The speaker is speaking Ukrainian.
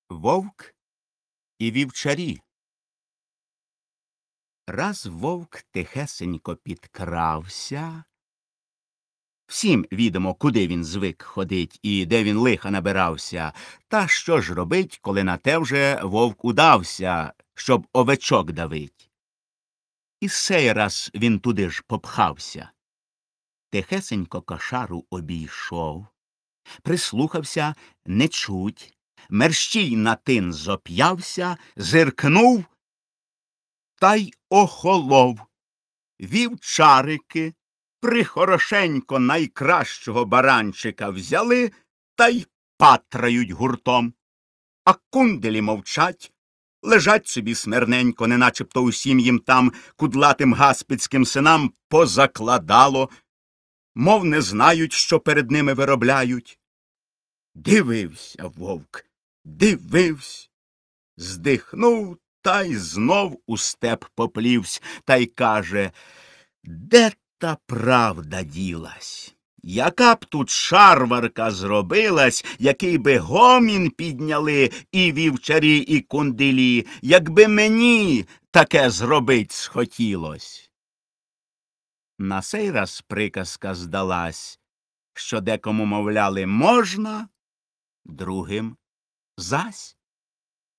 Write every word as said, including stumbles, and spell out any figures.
Вовк і вівчарі. Раз вовк тихесенько підкрався. Всім відомо, куди він звик ходить і де він лиха набирався. Та що ж робить, коли на те вже вовк удався, щоб овечок давить? І сей раз він туди ж попхався. Тихесенько кошару обійшов, прислухався — не чуть, мерщій на тин зоп'явся, зиркнув та й охолов. Вівчарики прихорошенько найкращого баранчика взяли та й патрають гуртом. А кунделі мовчать, лежать собі смирненько, неначебто усім їм там кудлатим гаспицьким синам позакладало, мов не знають, що перед ними виробляють. Дивився вовк, дивився, здихнув та й знов у степ поплівсь, та й каже: де та правда ділась? Яка б тут шарварка зробилась, який би гомін підняли і вівчарі, і кунделі, якби мені таке зробить схотілось? На сей раз приказка здалась, що декому, мовляли, можна, другим зась.